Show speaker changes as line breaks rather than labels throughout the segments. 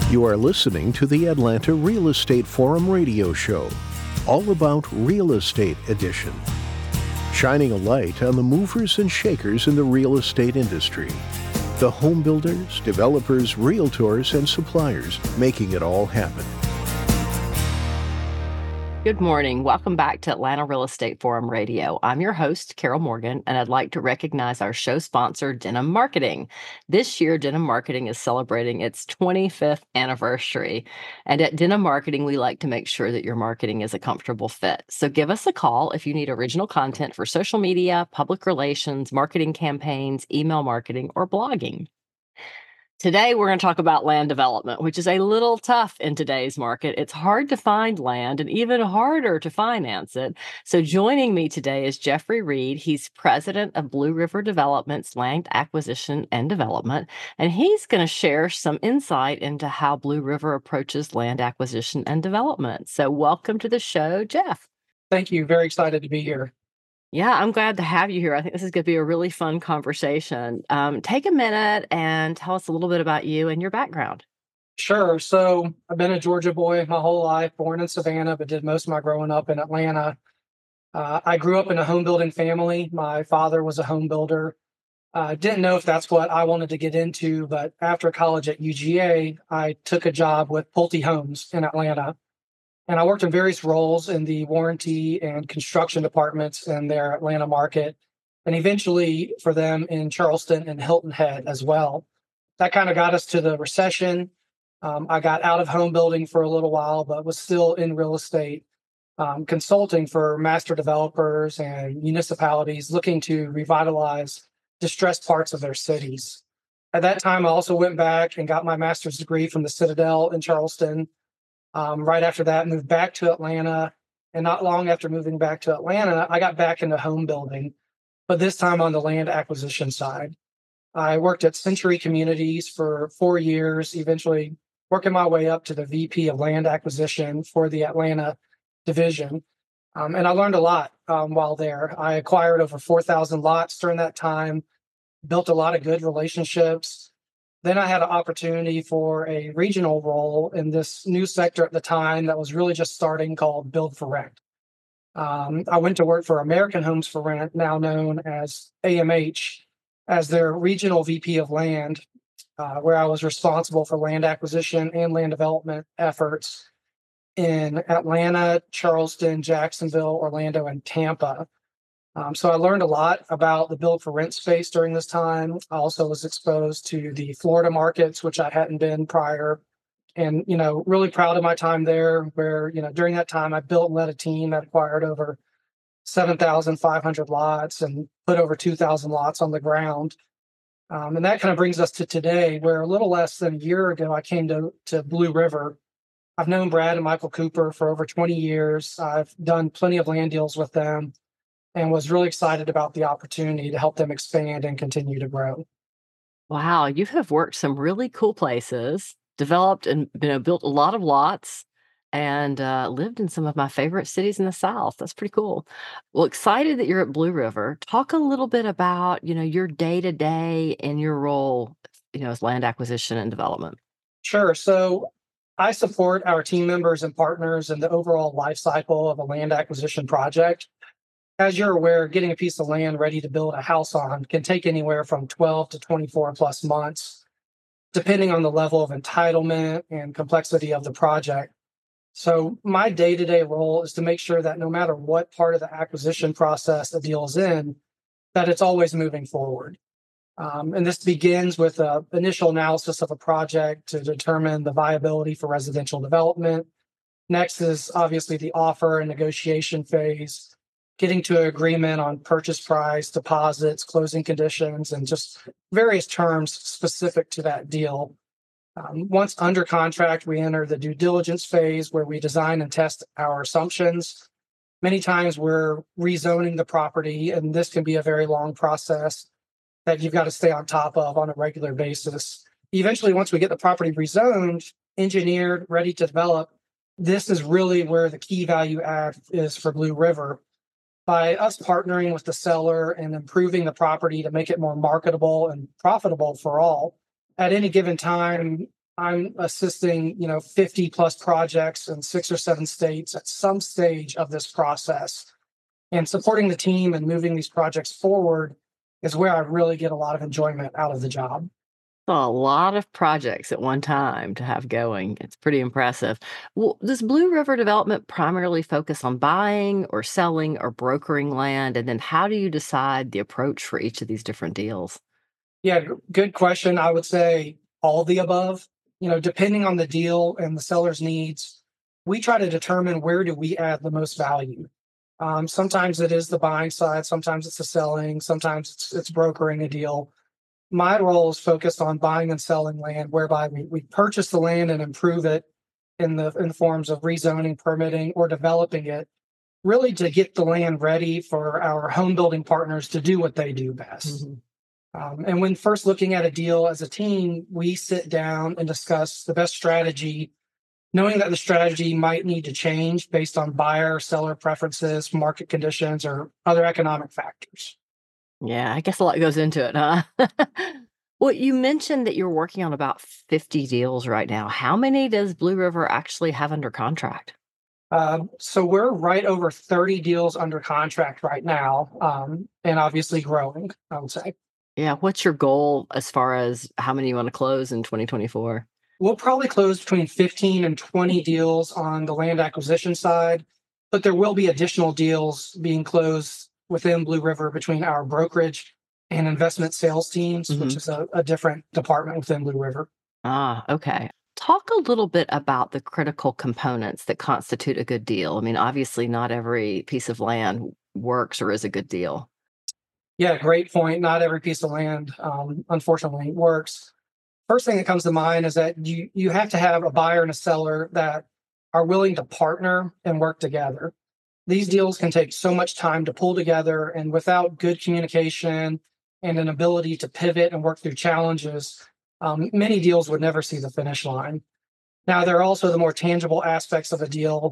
You are listening to the Atlanta Real Estate Forum radio show, all about real estate edition, shining a light on the movers and shakers in the real estate industry, the home builders, developers, realtors, and suppliers making it all happen.
Good morning. Welcome back to Atlanta Real Estate Forum Radio. I'm your host, Carol Morgan, and I'd like to recognize our show sponsor, Denim Marketing. This year, Denim Marketing is celebrating its 25th anniversary. And at Denim Marketing, we like to make sure that your marketing is a comfortable fit. So give us a call if you need original content for social media, public relations, marketing campaigns, email marketing, or blogging. Today, we're going to talk about land development, which is a little tough in today's market. It's hard to find land and even harder to finance it. So joining me today is Jeffrey Reed. He's president of Blue River Development's Land Acquisition and Development, and he's going to share some insight into how Blue River approaches land acquisition and development. So welcome to the show, Jeff.
Thank you. Very excited to be here.
Yeah, I'm glad to have you here. I think this is going to be a really fun conversation. Take a minute and tell us a little bit about you and your background.
Sure. So I've been a Georgia boy my whole life, born in Savannah, but did most of my growing up in Atlanta. I grew up in a home building family. My father was a home builder. Didn't know if that's what I wanted to get into, but after college at UGA, I took a job with Pulte Homes in Atlanta. And I worked in various roles in the warranty and construction departments in their Atlanta market, and eventually for them in Charleston and Hilton Head as well. That kind of got us to the recession. I got out of home building for a little while, but was still in real estate, consulting for master developers and municipalities looking to revitalize distressed parts of their cities. At that time, I also went back and got my master's degree from the Citadel in Charleston. Right after that, moved back to Atlanta. And not long after moving back to Atlanta, I got back into home building, but this time on the land acquisition side. I worked at Century Communities for 4 years, eventually working my way up to the VP of Land Acquisition for the Atlanta division. And I learned a lot while there. I acquired over 4,000 lots during that time, built a lot of good relationships. Then I had an opportunity for a regional role in this new sector at the time that was really just starting called Build for Rent. I went to work for American Homes for Rent, now known as AMH, as their regional VP of land, where I was responsible for land acquisition and land development efforts in Atlanta, Charleston, Jacksonville, Orlando, and Tampa. So I learned a lot about the build for rent space during this time. I also was exposed to the Florida markets, which I hadn't been prior. And, really proud of my time there, where, during that time, I built and led a team that acquired over 7,500 lots and put over 2,000 lots on the ground. And that kind of brings us to today, where a little less than a year ago, I came to Blue River. I've known Brad and Michael Cooper for over 20 years. I've done plenty of land deals with them, and was really excited about the opportunity to help them expand and continue to grow.
Wow, you have worked some really cool places, developed and built a lot of lots, and lived in some of my favorite cities in the South. That's pretty cool. Well, excited that you're at Blue River. Talk a little bit about your day to day and your role, as land acquisition and development.
Sure. So I support our team members and partners in the overall life cycle of a land acquisition project. As you're aware, getting a piece of land ready to build a house on can take anywhere from 12 to 24 plus months, depending on the level of entitlement and complexity of the project. So my day-to-day role is to make sure that no matter what part of the acquisition process a deal is in, that it's always moving forward. And this begins with an initial analysis of a project to determine the viability for residential development. Next is obviously the offer and negotiation phase, getting to an agreement on purchase price, deposits, closing conditions, and just various terms specific to that deal. Once under contract, we enter the due diligence phase where we design and test our assumptions. Many times we're rezoning the property, and this can be a very long process that you've got to stay on top of on a regular basis. Eventually, once we get the property rezoned, engineered, ready to develop, this is really where the key value add is for Blue River. By us partnering with the seller and improving the property to make it more marketable and profitable for all, at any given time, I'm assisting, 50 plus projects in 6 or 7 states at some stage of this process. And supporting the team and moving these projects forward is where I really get a lot of enjoyment out of the job.
A lot of projects at one time to have going. It's pretty impressive. Well, does Blue River Development primarily focus on buying or selling or brokering land? And then how do you decide the approach for each of these different deals?
Yeah, good question. I would say all of the above. Depending on the deal and the seller's needs, we try to determine where do we add the most value. Sometimes it is the buying side, sometimes it's the selling, sometimes it's brokering a deal. My role is focused on buying and selling land, whereby we purchase the land and improve it in the forms of rezoning, permitting, or developing it, really to get the land ready for our home building partners to do what they do best.
Mhm.
And when first looking at a deal as a team, we sit down and discuss the best strategy, knowing that the strategy might need to change based on buyer, seller preferences, market conditions, or other economic factors.
Yeah, I guess a lot goes into it, huh? Well, you mentioned that you're working on about 50 deals right now. How many does Blue River actually have under contract?
So we're right over 30 deals under contract right now, and obviously growing, I would say.
Yeah, what's your goal as far as how many you want to close in 2024?
We'll probably close between 15 and 20 deals on the land acquisition side, but there will be additional deals being closed within Blue River between our brokerage and investment sales teams, which
Mhm.
is a different department within Blue River.
Ah, okay. Talk a little bit about the critical components that constitute a good deal. I mean, obviously, not every piece of land works or is a good deal.
Yeah, great point. Not every piece of land, unfortunately, works. First thing that comes to mind is that you have to have a buyer and a seller that are willing to partner and work together. These deals can take so much time to pull together, and without good communication and an ability to pivot and work through challenges, many deals would never see the finish line. Now, there are also the more tangible aspects of a deal.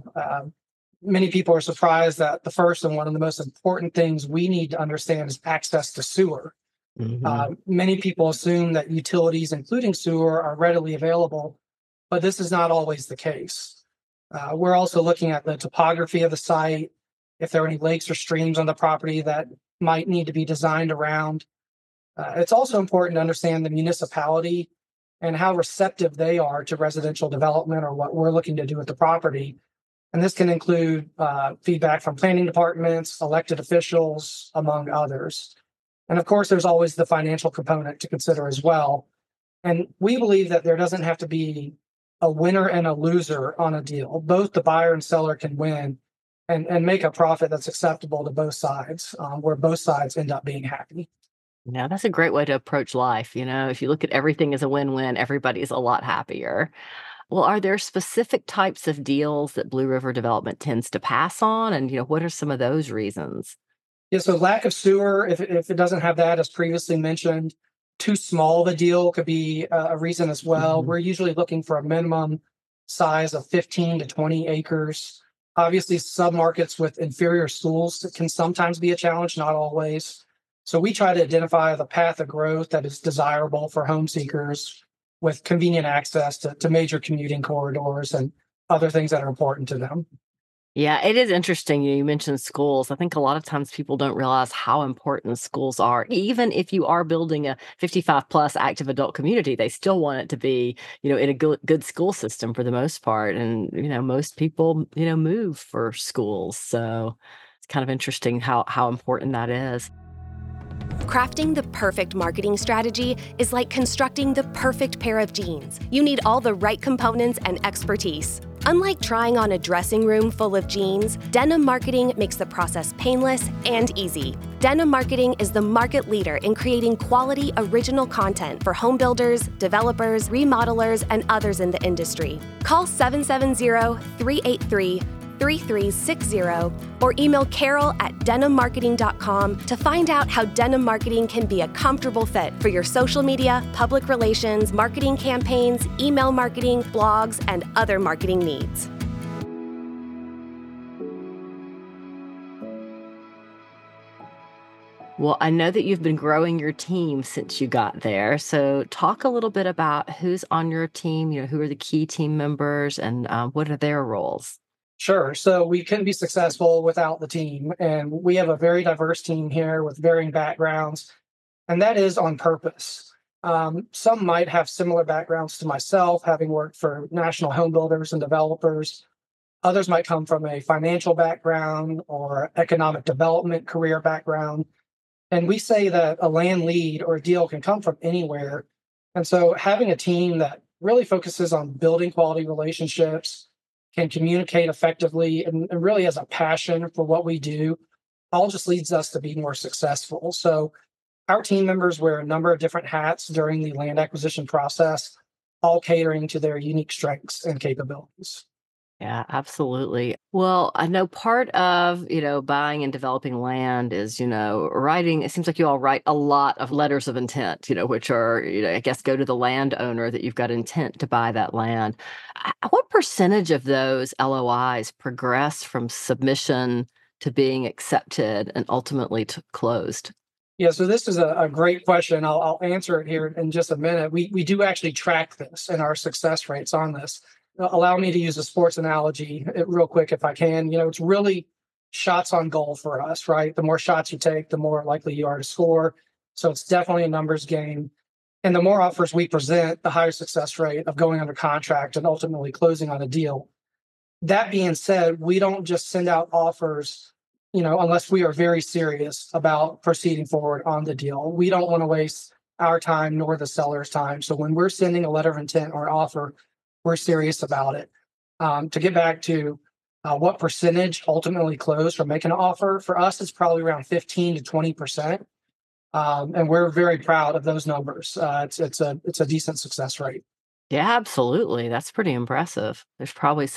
Many people are surprised that the first and one of the most important things we need to understand is access to sewer.
Mhm.
Many people assume that utilities, including sewer, are readily available, but this is not always the case. We're also looking at the topography of the site, if there are any lakes or streams on the property that might need to be designed around. It's also important to understand the municipality and how receptive they are to residential development or what we're looking to do with the property. And this can include feedback from planning departments, elected officials, among others. And of course, there's always the financial component to consider as well. And we believe that there doesn't have to be a winner and a loser on a deal. Both the buyer and seller can win and make a profit that's acceptable to both sides, where both sides end up being happy.
Yeah, that's a great way to approach life. If you look at everything as a win-win, everybody's a lot happier. Well, are there specific types of deals that Blue River Development tends to pass on? And, what are some of those reasons?
Yeah, so lack of sewer, if it doesn't have that, as previously mentioned, too small of a deal could be a reason as well.
Mhm.
We're usually looking for a minimum size of 15 to 20 acres. Obviously, submarkets with inferior schools can sometimes be a challenge, not always. So we try to identify the path of growth that is desirable for home seekers with convenient access to major commuting corridors and other things that are important to them.
Yeah, it is interesting. You mentioned schools. I think a lot of times people don't realize how important schools are. Even if you are building a 55 plus active adult community, they still want it to be, in a good school system for the most part. And, most people, move for schools. So it's kind of interesting how important that is.
Crafting the perfect marketing strategy is like constructing the perfect pair of jeans. You need all the right components and expertise. Unlike trying on a dressing room full of jeans, Denim Marketing makes the process painless and easy. Denim Marketing is the market leader in creating quality, original content for home builders, developers, remodelers, and others in the industry. Call 770-383-3360 or email carol@denimmarketing.com to find out how Denim Marketing can be a comfortable fit for your social media, public relations, marketing campaigns, email marketing, blogs, and other marketing needs.
Well, I know that you've been growing your team since you got there. So, talk a little bit about who's on your team. Who are the key team members, and what are their roles?
Sure. So we couldn't be successful without the team. And we have a very diverse team here with varying backgrounds, and that is on purpose. Some might have similar backgrounds to myself, having worked for national home builders and developers. Others might come from a financial background or economic development career background. And we say that a land lead or a deal can come from anywhere. And so having a team that really focuses on building quality relationships, can communicate effectively, and really has a passion for what we do, all just leads us to be more successful. So our team members wear a number of different hats during the land acquisition process, all catering to their unique strengths and capabilities.
Yeah, absolutely. Well, I know part of, buying and developing land is, writing. It seems like you all write a lot of letters of intent, which are, I guess, go to the landowner that you've got intent to buy that land. What percentage of those LOIs progress from submission to being accepted and ultimately to closed?
Yeah, so this is a great question. I'll answer it here in just a minute. We do actually track this and our success rates on this. Allow me to use a sports analogy real quick if I can. It's really shots on goal for us, right? The more shots you take, the more likely you are to score. So it's definitely a numbers game. And the more offers we present, the higher success rate of going under contract and ultimately closing on a deal. That being said, we don't just send out offers, unless we are very serious about proceeding forward on the deal. We don't want to waste our time nor the seller's time. So when we're sending a letter of intent or an offer, we're serious about it. To get back to what percentage ultimately close from making an offer, for us, it's probably around 15 to 20%. And we're very proud of those numbers. It's a decent success rate.
Yeah, absolutely. That's pretty impressive. There's probably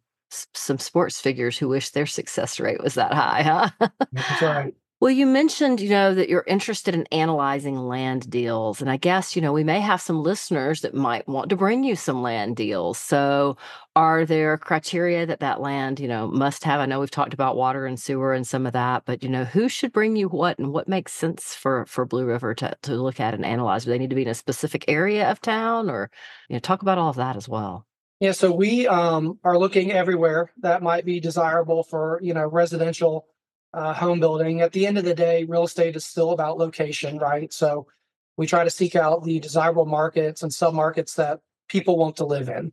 some sports figures who wish their success rate was that high, huh?
That's right.
Well, you mentioned, that you're interested in analyzing land deals. And I guess, we may have some listeners that might want to bring you some land deals. So are there criteria that land, must have? I know we've talked about water and sewer and some of that, but, who should bring you what and what makes sense for Blue River to look at and analyze? Do they need to be in a specific area of town or, talk about all of that as well?
Yeah, so we are looking everywhere that might be desirable for, residential home building. At the end of the day, real estate is still about location, right? So we try to seek out the desirable markets and submarkets that people want to live in.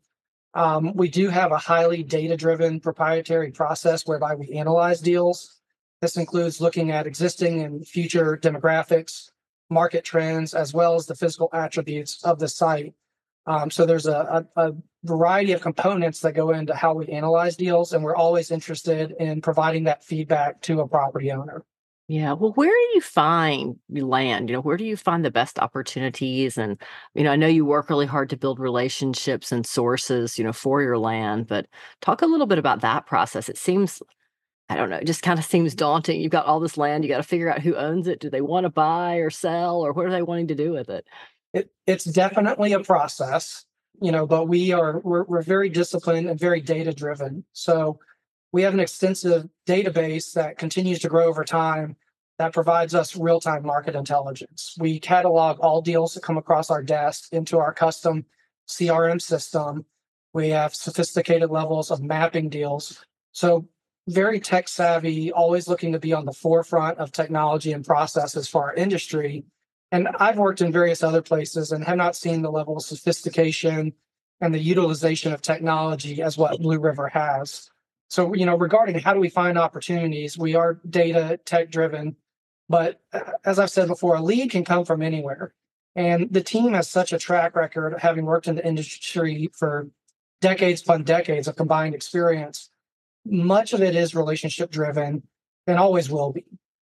We do have a highly data-driven proprietary process whereby we analyze deals. This includes looking at existing and future demographics, market trends, as well as the physical attributes of the site. So there's a variety of components that go into how we analyze deals, and we're always interested in providing that feedback to a property owner.
Yeah. Well, where do you find land? Where do you find the best opportunities? And, I know you work really hard to build relationships and sources, for your land, but talk a little bit about that process. It seems, I don't know, it just kind of seems daunting. You've got all this land, you got to figure out who owns it. Do they want to buy or sell, or what are they wanting to do with it?
It's definitely a process, but we're very disciplined and very data driven. So we have an extensive database that continues to grow over time that provides us real-time market intelligence. We catalog all deals that come across our desk into our custom CRM system. We have sophisticated levels of mapping deals. So very tech savvy, always looking to be on the forefront of technology and processes for our industry. And I've worked in various other places and have not seen the level of sophistication and the utilization of technology as what Blue River has. So, regarding how do we find opportunities, we are data tech driven, but as I've said before, a lead can come from anywhere. And the team has such a track record of having worked in the industry for decades upon decades of combined experience. Much of it is relationship driven and always will be.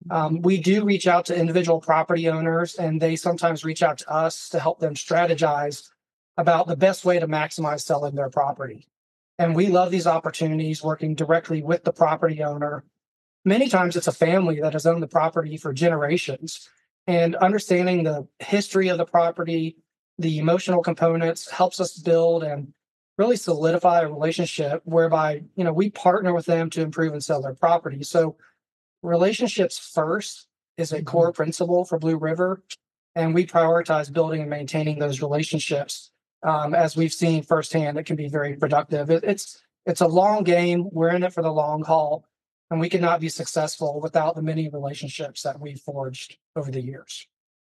We do reach out to individual property owners, and they sometimes reach out to us to help them strategize about the best way to maximize selling their property. And we love these opportunities working directly with the property owner. Many times it's a family that has owned the property for generations, and understanding the history of the property, the emotional components helps us build and really solidify a relationship whereby, we partner with them to improve and sell their property. So relationships first, is a core principle for Blue River, and we prioritize building and maintaining those relationships. As we've seen firsthand, it can be very productive. It's a long game. We're in it for the long haul, and we cannot be successful without the many relationships that we've forged over the years.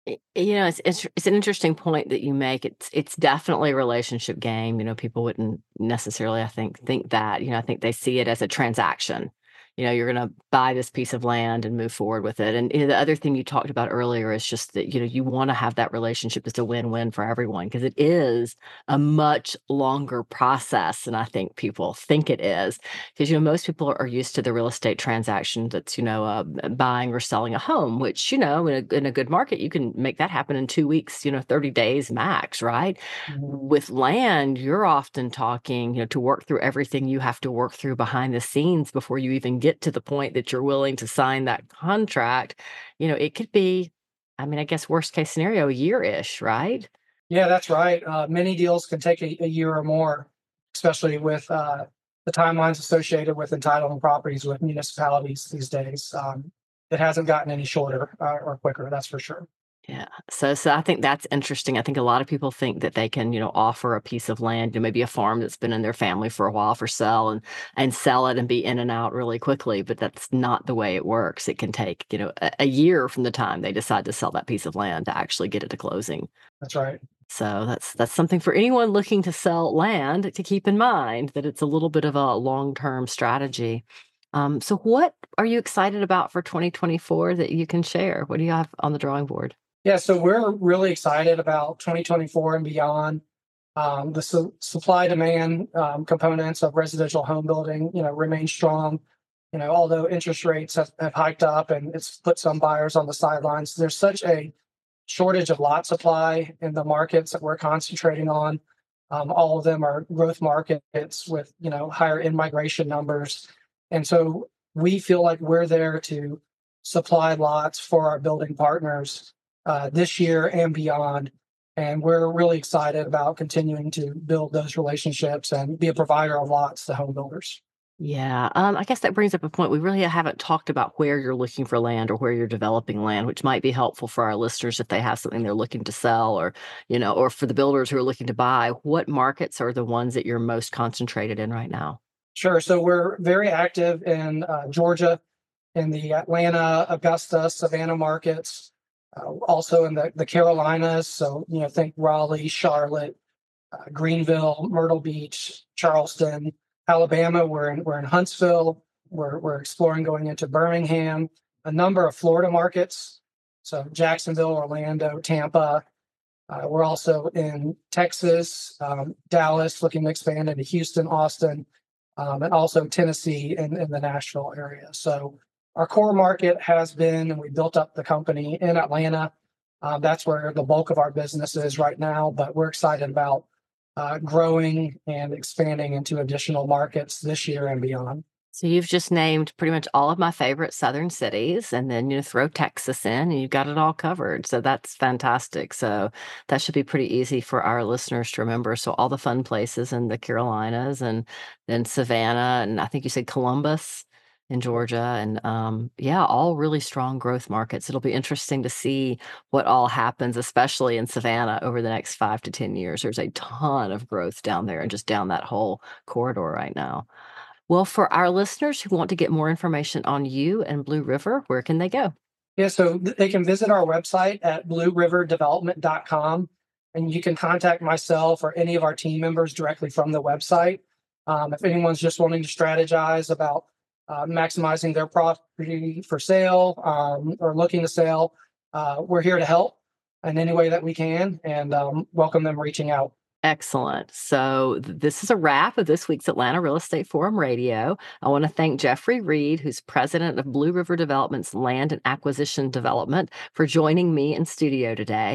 It's an interesting point that you make. It's definitely a relationship game. People wouldn't necessarily, I think that. I think they see it as a transaction. You're going to buy this piece of land and move forward with it. And the other thing you talked about earlier is just that, you want to have that relationship as a win-win for everyone, because it is a much longer process than I think people think it is. Because, most people are used to the real estate transaction that's, buying or selling a home, which, in a good market, you can make that happen in 2 weeks, 30 days max, right? With land, you're often talking, to work through everything you have to work through behind the scenes before you even get to the point that you're willing to sign that contract. It could be, I guess worst case scenario, a year-ish, right?
Yeah, that's right. Many deals can take a year or more, especially with the timelines associated with entitlement properties with municipalities these days. It hasn't gotten any shorter or quicker, that's for sure.
Yeah. So I think that's interesting. I think a lot of people think that they can, offer a piece of land, maybe a farm that's been in their family for a while for sale and sell it and be in and out really quickly. But that's not the way it works. It can take, a year from the time they decide to sell that piece of land to actually get it to closing.
That's right.
So that's something for anyone looking to sell land to keep in mind, that it's a little bit of a long-term strategy. So what are you excited about for 2024 that you can share? What do you have on the drawing board?
Yeah, so we're really excited about 2024 and beyond. The supply demand components of residential home building, remain strong. Although interest rates have hiked up and it's put some buyers on the sidelines, there's such a shortage of lot supply in the markets that we're concentrating on. All of them are growth markets with, higher in-migration numbers. And so we feel like we're there to supply lots for our building partners this year and beyond. And we're really excited about continuing to build those relationships and be a provider of lots to home builders.
Yeah, I guess that brings up a point. We really haven't talked about where you're looking for land or where you're developing land, which might be helpful for our listeners if they have something they're looking to sell, or, or for the builders who are looking to buy. What markets are the ones that you're most concentrated in right now?
Sure. So we're very active in Georgia, in the Atlanta, Augusta, Savannah markets. Also in the Carolinas, so think Raleigh, Charlotte, Greenville, Myrtle Beach, Charleston. Alabama, we're in Huntsville. We're exploring going into Birmingham. A number of Florida markets, so Jacksonville, Orlando, Tampa. We're also in Texas, Dallas, looking to expand into Houston, Austin, and also Tennessee in the Nashville area. So our core market has been, and we built up the company in Atlanta. That's where the bulk of our business is right now, but we're excited about growing and expanding into additional markets this year and beyond.
So you've just named pretty much all of my favorite southern cities, and then throw Texas in, and you've got it all covered. So that's fantastic. So that should be pretty easy for our listeners to remember. So all the fun places in the Carolinas, and then Savannah, and I think you said Columbus in Georgia, and all really strong growth markets. It'll be interesting to see what all happens, especially in Savannah, over the next 5 to 10 years. There's a ton of growth down there and just down that whole corridor right now. Well, for our listeners who want to get more information on you and Blue River, where can they go?
Yeah, so they can visit our website at blueriverdevelopment.com, and you can contact myself or any of our team members directly from the website. If anyone's just wanting to strategize about maximizing their property for sale or looking to sell, we're here to help in any way that we can, and welcome them reaching out.
Excellent. So this is a wrap of this week's Atlanta Real Estate Forum Radio. I want to thank Jeffrey Reed, who's president of Blue River Development's Land and Acquisition Development, for joining me in studio today.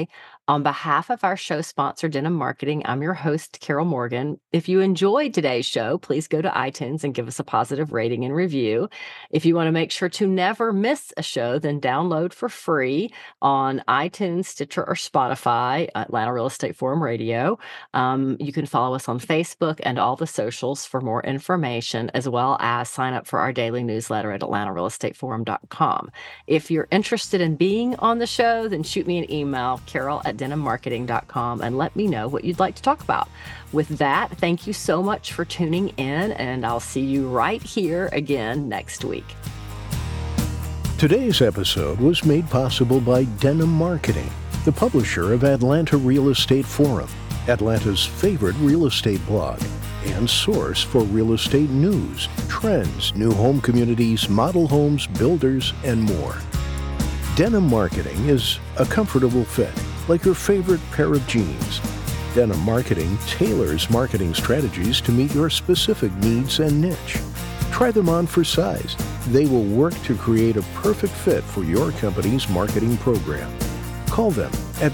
On behalf of our show sponsor, Denim Marketing, I'm your host, Carol Morgan. If you enjoyed today's show, please go to iTunes and give us a positive rating and review. If you want to make sure to never miss a show, then download for free on iTunes, Stitcher, or Spotify, Atlanta Real Estate Forum Radio. You can follow us on Facebook and all the socials for more information, as well as sign up for our daily newsletter at AtlantaRealEstateForum.com. If you're interested in being on the show, then shoot me an email, Carol@denimmarketing.com, and let me know what you'd like to talk about. With that, thank you so much for tuning in, and I'll see you right here again next week.
Today's episode was made possible by Denim Marketing, the publisher of Atlanta Real Estate Forum, Atlanta's favorite real estate blog and source for real estate news, trends, new home communities, model homes, builders, and more. Denim Marketing is a comfortable fit, like your favorite pair of jeans. Denim Marketing tailors marketing strategies to meet your specific needs and niche. Try them on for size. They will work to create a perfect fit for your company's marketing program. Call them at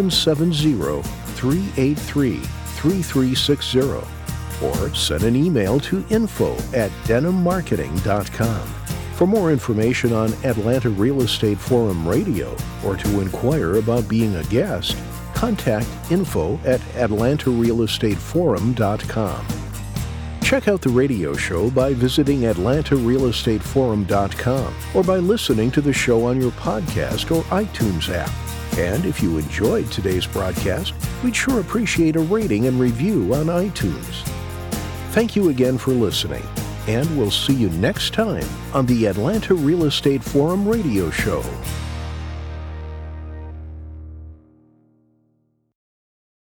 770-383-3360 or send an email to info@denimmarketing.com. For more information on Atlanta Real Estate Forum Radio or to inquire about being a guest, contact info@atlantarealestateforum.com. Check out the radio show by visiting atlantarealestateforum.com or by listening to the show on your podcast or iTunes app. And if you enjoyed today's broadcast, we'd sure appreciate a rating and review on iTunes. Thank you again for listening, and we'll see you next time on the Atlanta Real Estate Forum Radio Show.